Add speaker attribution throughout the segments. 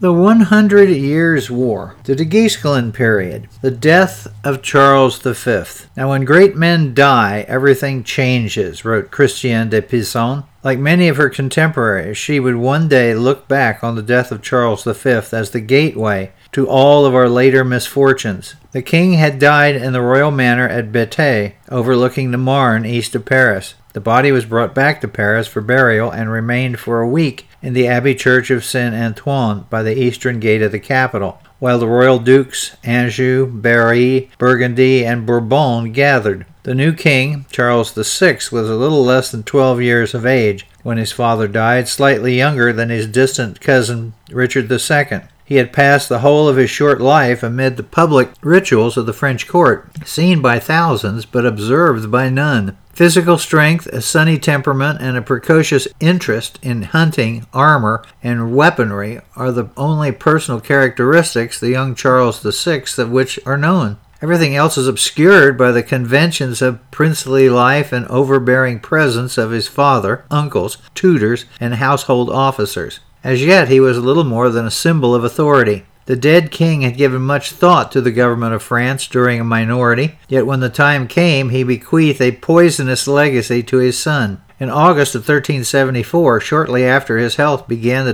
Speaker 1: The 100 Years' War, the de Guesclin period, the death of Charles V. Now, when great men die, everything changes, wrote Christiane de Pizan. Like many of her contemporaries, she would one day look back on the death of Charles V as the gateway to all of our later misfortunes. The king had died in the royal manor at Béthune, overlooking the Marne east of Paris. The body was brought back to Paris for burial and remained for a week in the Abbey Church of Saint-Antoine by the eastern gate of the capital, while the royal dukes, Anjou, Berry, Burgundy, and Bourbon gathered. The new king, Charles VI, was a little less than 12 years of age when his father died, slightly younger than his distant cousin Richard II. He had passed the whole of his short life amid the public rituals of the French court, seen by thousands but observed by none. Physical strength, a sunny temperament, and a precocious interest in hunting, armor, and weaponry are the only personal characteristics the young Charles VI of which are known. Everything else is obscured by the conventions of princely life and overbearing presence of his father, uncles, tutors, and household officers. As yet, he was little more than a symbol of authority. The dead king had given much thought to the government of France during a minority, yet when the time came, he bequeathed a poisonous legacy to his son. In August of 1374, shortly after his health began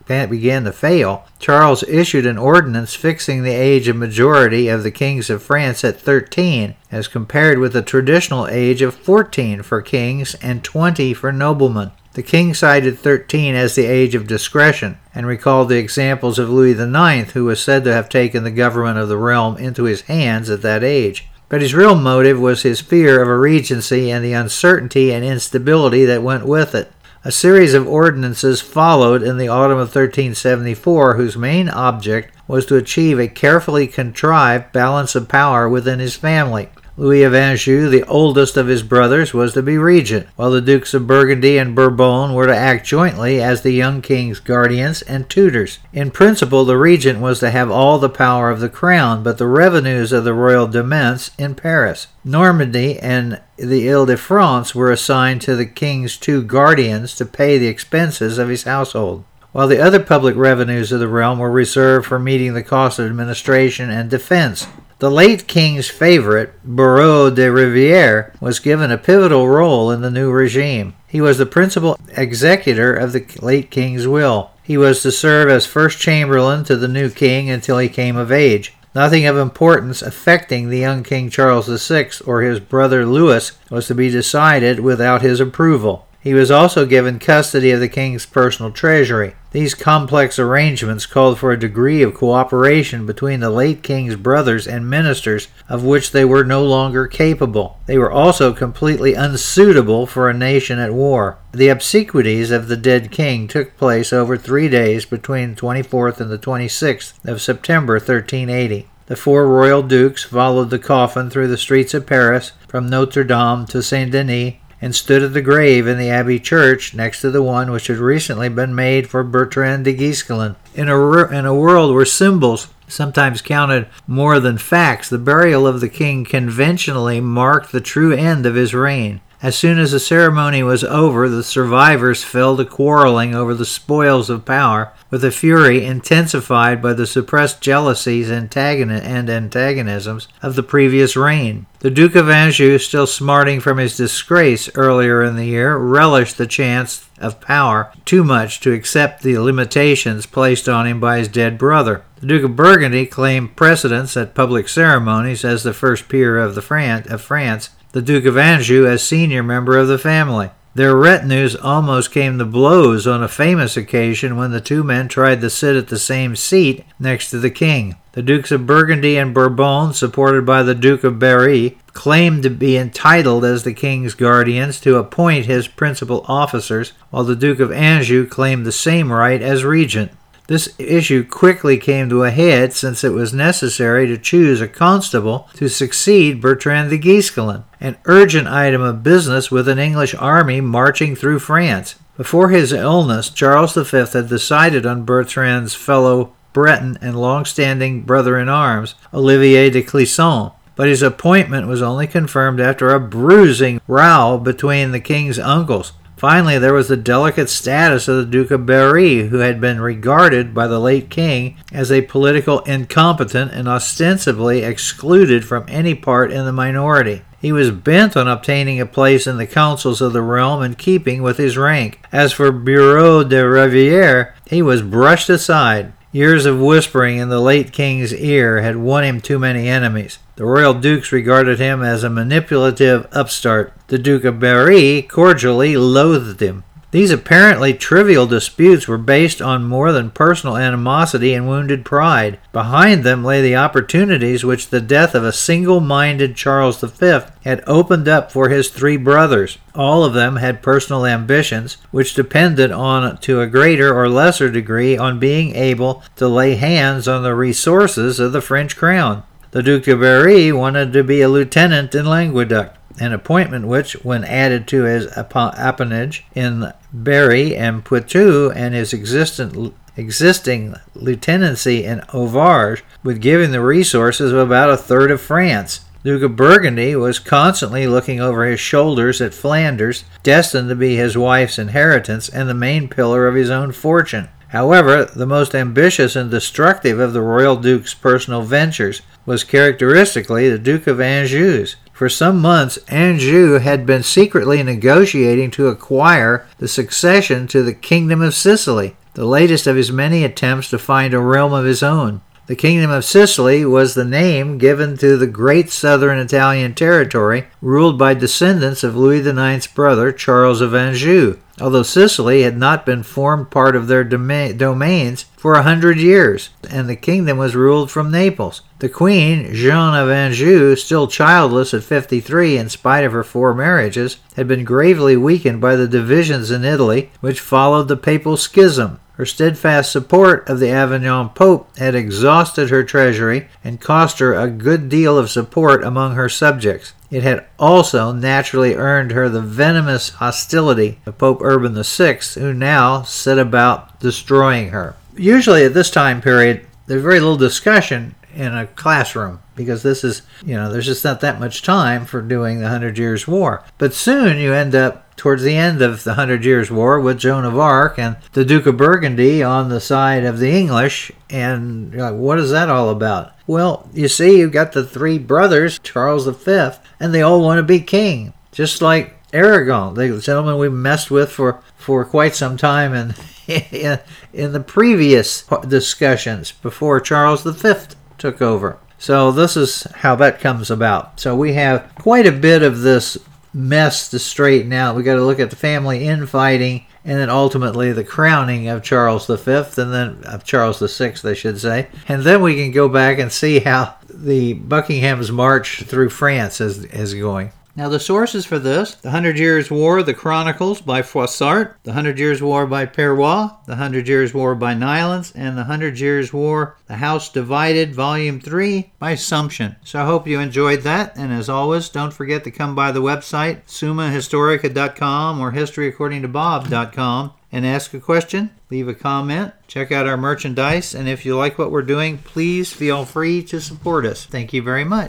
Speaker 1: to fail, Charles issued an ordinance fixing the age of majority of the kings of France at 13, as compared with the traditional age of 14 for kings and 20 for noblemen. The king cited 13 as the age of discretion, and recalled the examples of Louis IX, who was said to have taken the government of the realm into his hands at that age. But his real motive was his fear of a regency and the uncertainty and instability that went with it. A series of ordinances followed in the autumn of 1374, whose main object was to achieve a carefully contrived balance of power within his family. Louis of Anjou, the oldest of his brothers, was to be regent, while the Dukes of Burgundy and Bourbon were to act jointly as the young king's guardians and tutors. In principle, the regent was to have all the power of the crown, but the revenues of the royal demesnes in Paris. Normandy and the Ile-de-France were assigned to the king's two guardians to pay the expenses of his household, while the other public revenues of the realm were reserved for meeting the cost of administration and defense. The late king's favorite, Barreau de Rivière, was given a pivotal role in the new regime. He was the principal executor of the late king's will. He was to serve as first chamberlain to the new king until he came of age. Nothing of importance affecting the young King Charles VI or his brother Louis was to be decided without his approval. He was also given custody of the king's personal treasury. These complex arrangements called for a degree of cooperation between the late king's brothers and ministers of which they were no longer capable. They were also completely unsuitable for a nation at war. The obsequies of the dead king took place over 3 days between the 24th and the 26th of September 1380. The 4 royal dukes followed the coffin through the streets of Paris, from Notre Dame to Saint-Denis, and stood at the grave in the Abbey Church next to the one which had recently been made for Bertrand de Guesclin. In a world where symbols sometimes counted more than facts, the burial of the king conventionally marked the true end of his reign. As soon as the ceremony was over, the survivors fell to quarreling over the spoils of power, with a fury intensified by the suppressed jealousies and antagonisms of the previous reign. The Duke of Anjou, still smarting from his disgrace earlier in the year, relished the chance of power too much to accept the limitations placed on him by his dead brother. The Duke of Burgundy claimed precedence at public ceremonies as the first peer of France, the Duke of Anjou as senior member of the family. Their retinues almost came to blows on a famous occasion when the two men tried to sit at the same seat next to the king. The Dukes of Burgundy and Bourbon, supported by the Duke of Berry, claimed to be entitled as the king's guardians to appoint his principal officers, while the Duke of Anjou claimed the same right as regent. This issue quickly came to a head since it was necessary to choose a constable to succeed Bertrand de Guesclin, an urgent item of business with an English army marching through France. Before his illness, Charles V had decided on Bertrand's fellow Breton and long-standing brother-in-arms, Olivier de Clisson, but his appointment was only confirmed after a bruising row between the king's uncles. Finally, there was the delicate status of the Duke of Berry, who had been regarded by the late king as a political incompetent and ostensibly excluded from any part in the minority. He was bent on obtaining a place in the councils of the realm in keeping with his rank. As for Bureau de Rivière, he was brushed aside. Years of whispering in the late king's ear had won him too many enemies. The royal dukes regarded him as a manipulative upstart. The Duke of Berry cordially loathed him. These apparently trivial disputes were based on more than personal animosity and wounded pride. Behind them lay the opportunities which the death of a single-minded Charles V had opened up for his three brothers. All of them had personal ambitions, which depended on, to a greater or lesser degree, on being able to lay hands on the resources of the French crown. The Duc de Berry wanted to be a lieutenant in Languedoc, an appointment which, when added to his appanage in Berry and Poitou and his existing lieutenancy in Auvergne, would give him the resources of about a third of France. Duke of Burgundy was constantly looking over his shoulders at Flanders, destined to be his wife's inheritance and the main pillar of his own fortune. However, the most ambitious and destructive of the royal duke's personal ventures was characteristically the Duke of Anjou's. For some months, Anjou had been secretly negotiating to acquire the succession to the Kingdom of Sicily, the latest of his many attempts to find a realm of his own. The Kingdom of Sicily was the name given to the great southern Italian territory ruled by descendants of Louis IX's brother, Charles of Anjou, although Sicily had not been formed part of their domains for 100 years, and the kingdom was ruled from Naples. The Queen, Jeanne of Anjou, still childless at 53 in spite of her 4 marriages, had been gravely weakened by the divisions in Italy which followed the papal schism. Her steadfast support of the Avignon Pope had exhausted her treasury and cost her a good deal of support among her subjects. It had also naturally earned her the venomous hostility of Pope Urban VI, who now set about destroying her. Usually at this time period, there's very little discussion in a classroom because this is, there's just not that much time for doing the 100 Years' War. But soon you end up towards the end of the 100 Years' War with Joan of Arc and the Duke of Burgundy on the side of the English, and you're like, what is that all about? Well, you see, you've got the 3 brothers, Charles V, and they all want to be king, just like Aragon, the gentleman we messed with for quite some time in the previous discussions before Charles V took over. So this is how that comes about. So we have quite a bit of this mess to straighten out. We got to look at the family infighting and then ultimately the crowning of Charles V, and then of Charles VI, I should say. And then we can go back and see how the Buckingham's march through France is going. Now the sources for this: The 100 Years' War, The Chronicles by Froissart, The 100 Years' War by Perrois, The 100 Years' War by Nylans, and The 100 Years' War, The House Divided, Volume 3 by Sumption. So I hope you enjoyed that, and as always, don't forget to come by the website, summahistorica.com or historyaccordingtobob.com, and ask a question, leave a comment, check out our merchandise, and if you like what we're doing, please feel free to support us. Thank you very much.